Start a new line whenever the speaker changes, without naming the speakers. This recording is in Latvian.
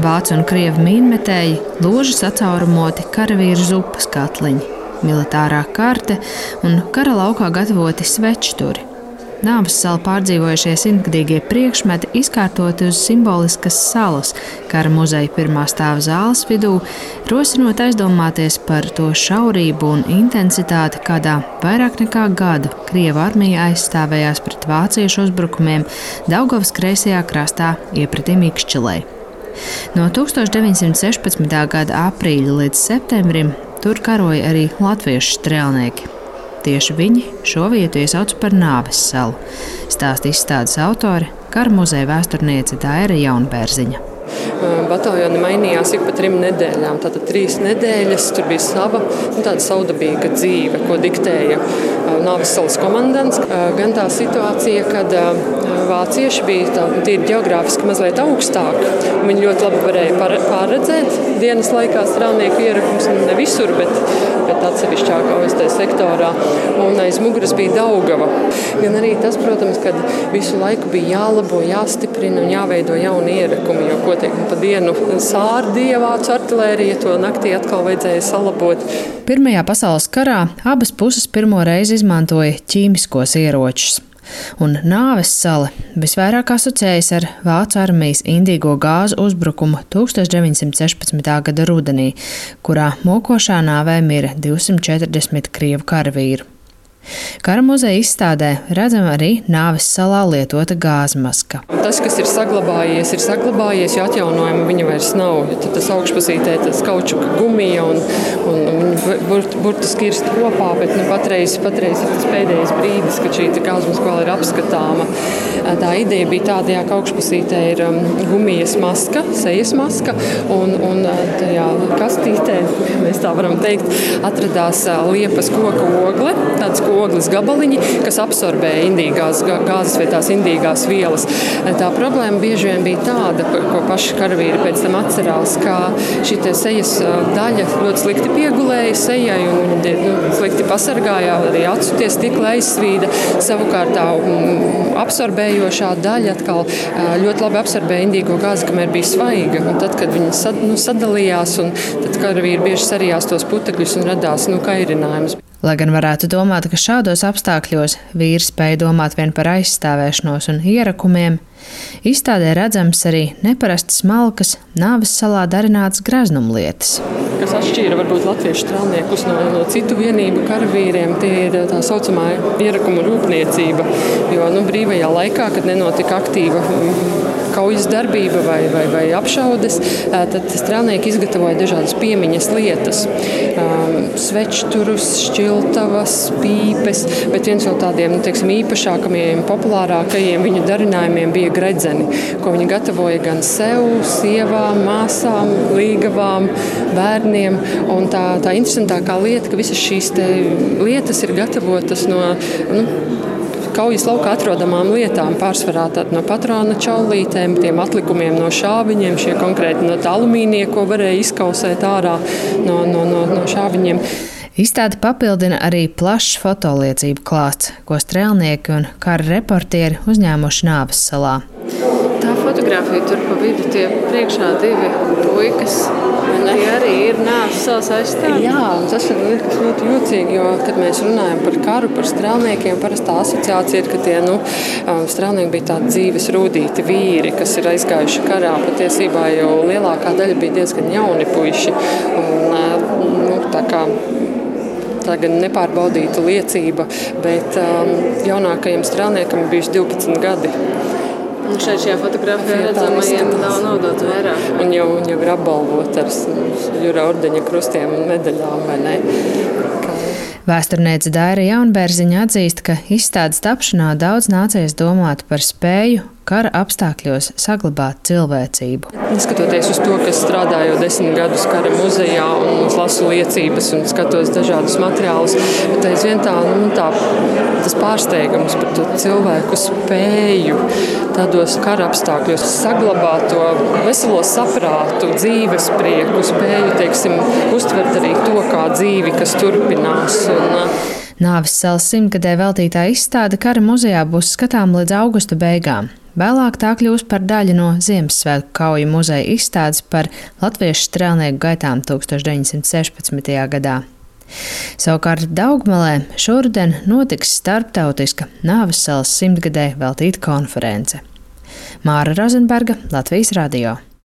Vācu un krievu mīnmetēji, ložas atcaurumoti karavīru zupas katliņi, militārā karte un kara laukā gatavoti svečturi. Nāves salu pārdzīvojušie simtgadīgie priekšmeti izkārtoti uz simboliskas salas, kara muzeja pirmā stāva zāles vidū, rosinot aizdomāties par to šaurību un intensitāti, kādā vairāk nekā gadu Krievu armija aizstāvējās pret vāciešu uzbrukumiem Daugavas kreisajā krastā iepratim Ikšķilei. No 1916. gada aprīļa līdz septembrim tur karoja arī latviešu strēlnieki. Tieši viņi šo vietu iesauca par Nāves salu, stāsta izstādes autore, kara muzeja vēsturniece Daira Jaunbērziņa.
Bataljoni mainījās ik pa 3 nedēļām. Tātad 3 nedēļas tur bija sava tāda saudabīga dzīve, ko diktēja Nāves salas komandants. Gan tā situācija, kad vācieši bija tīri ģeogrāfiski mazliet augstāk. Viņi ļoti labi varēja pārredzēt dienas laikā strēlnieku ierakums, ne visur, bet atsevišķākā OST sektorā. Un aiz muguras bija Daugava. Gan arī tas, protams, kad visu laiku bija jālabo, jāstiprina un jāveido jauni ierakumi, jo ko tiek pa dienu sārdīja vācu artilērija, to naktī atkal vajadzēja salabot.
Pirmajā pasaules karā abas puses pirmo reizi izmantoja ķīmiskos ieročus. Un Nāves sala visvairāk asociējas ar vācu armijas indīgo gāzu uzbrukumu 1916. gada rudenī, kurā mokošā nāvē mira 240 krievu karavīru. Kara muzeja izstādē redzama arī Nāves salā lietota gāzmaska.
Tas, kas ir saglabājies, jo atjaunojuma viņa vairs nav. Tad tas augšpusītē tas kaučuka gumija un burtiski ir kopā, bet patreiz ir tas pēdējais brīdis, kad šī gāzmaska vēl ir apskatāma. Tā ideja bija tāda, ka augšpusītē ir gumijas maska, sejas maska, un tajā kastītē, mēs tā varam teikt, atradās liepas koka ogle, tāds ogles gabaliņi, kas absorbē indīgās gāzes vai tās indīgās vielas. Tā problēma bieži vien bija tāda, ko paši karavīri pēc tam atcerās, ka šī sejas daļa ļoti slikti piegulēja sejai un slikti pasargāja, arī acu tie stikli aizsvīda. Savukārt tā absorbējošā daļa atkal ļoti labi absorbēja indīgo gāzi, kamēr bija svaiga. Un tad, kad viņi sadalījās, un tad karavīri bieži sarījās tos putekļus un radās kairinājums.
Lai gan varētu domāt, ka šādos apstākļos vīri spēja domāt vien par aizstāvēšanos un ierakumiem, izstādē redzams arī neparasti smalkas Nāves salā darinātas greznumlietas.
Kas atšķīra varbūt latviešu strēlniekus no citu vienību karavīriem, tie ir tā saucamā ierakuma rūpniecība. Jo brīvajā laikā, kad nenotika aktīva kaujas darbība vai apšaudes, tad strēlnieki izgatavoja dažādas piemiņas lietas. Svečturus, šķiltavas, pīpes, bet viens no tādiem īpašākajiem, populārākajiem viņu darinājumiem bija gredzeni, ko viņi gatavoja gan sev, sievām, māsām, līgavām, bērniem. Un tā interesantākā lieta, ka visas šīs lietas ir gatavotas no kaujas laukā atrodamām lietām, pārsvarā no patrona čaulītēm, tiem atlikumiem no šāviņiem, šie konkrēti no alumīnija, ko varēja izkausēt ārā no šāviņiem.
Izstāde papildina arī plašs fotoliecību klāsts, ko strēlnieki un kara reportieri uzņēmuši Nāves salā.
Tā fotogrāfija tur pa vidu, tie priekšā 2 puikas, tie arī ir Nāves salas aizstāvji.
Jā, un tas ir ļoti jocīgi, jo, kad mēs runājam par karu, par strēlniekiem, parastā asociācija ir, ka tie strēlnieki bija tādi dzīves rūdīti vīri, kas ir aizgājuši karā. Patiesībā jau lielākā daļa bija diezgan jauni puiši. Un, tā gan nepārbaudīta liecība, bet jaunākajam strēlniekam bijuši 12 gadi.
Un šajā fotogrāfijā redzamajiem nav nodot vairāk.
Un jau ir apbalvot ar Jura ordeņa krustiem un medaļām, vai ne?
Vēsturniece Daira Jaunbērziņa atzīst, ka izstādes tapšanā daudz nācies domāt par spēju kara apstākļos saglabāt cilvēcību.
Neskatoties uz to, ka strādāju 10 gadus kara muzejā un lasu liecības un skatos dažādus materiālus, bet aizvien tas pārsteigums par to cilvēku spēju tādos kara apstākļos saglabāt to veselo saprātu, dzīves prieku, spēju, uztvert arī to kā dzīvi, kas turpinās.
Nāves salas 100-gadē veltītā izstāde kara muzejā būs skatām līdz augusta beigām. Vēlāk tā kļūs par daļu no Ziemassvētku kauju muzeja izstādes par latviešu strēlnieku gaitām 1916. gadā. Savukārt Daugmalē šoruden notiks starptautiska Nāves salas 100-gadē veltīta konference. Māra Rozenberga, Latvijas radio.